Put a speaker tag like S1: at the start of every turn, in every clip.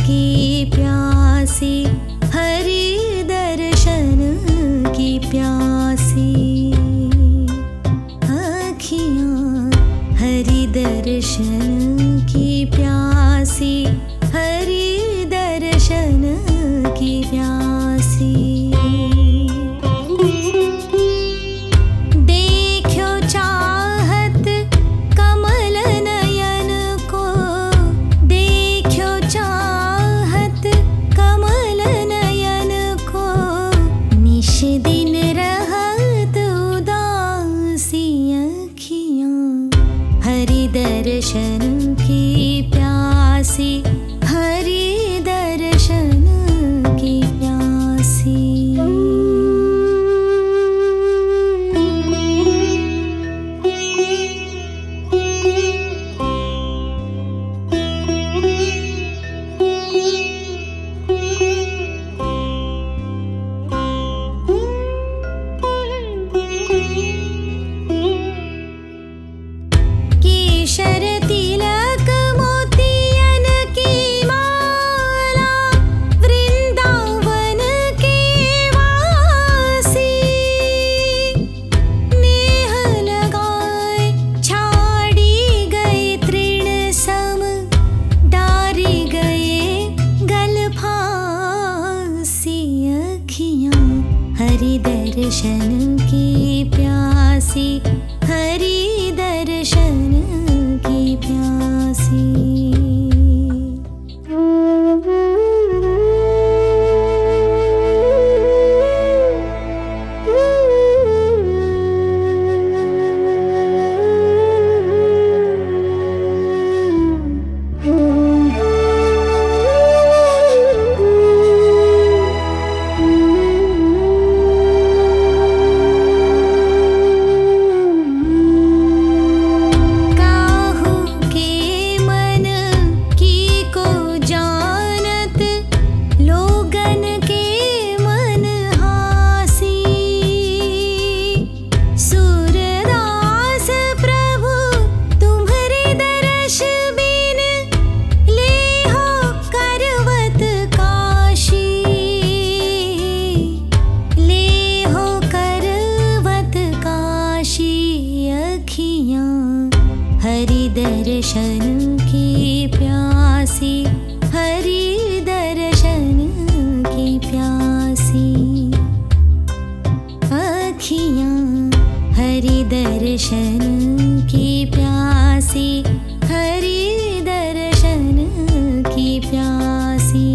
S1: की प्यासी, हरि दर्शन की प्यासी। अखियाँ हरि दर्शन की प्यासी, हरि दर्शन की प्यासी। देखो चाहत कमल नयन को, देखो चाहत कमल नयन को, निश दिन रहत उदासी। अखियाँ हरि दर्शन की प्यासी, हरि दर्शन की प्यासी। केशर तिलक मोतियन की माला, वृंदावन के वासी। नेह लगाए छाड़ी गए तृण सम, डारी गए गल फांसी। अखियाँ हरि दर्शन की प्यासी, हरि दर्शन की प्यासी। हरि दर्शन की प्यासी, हरि दर्शन की प्यासी। अखियाँ हरि दर्शन की प्यासी, हरि दर्शन की प्यासी।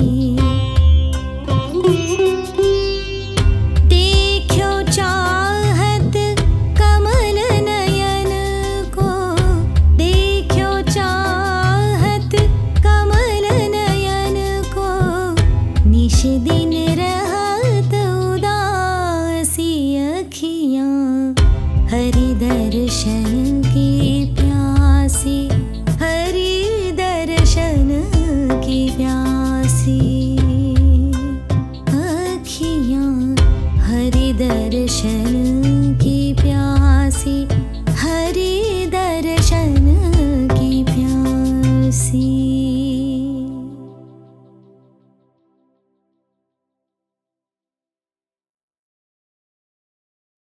S1: देखो चाहत कमल नयन को, देखो चाहत कमल नयन को, निश दिन रहत उदासी। अखियाँ हरि दर्शन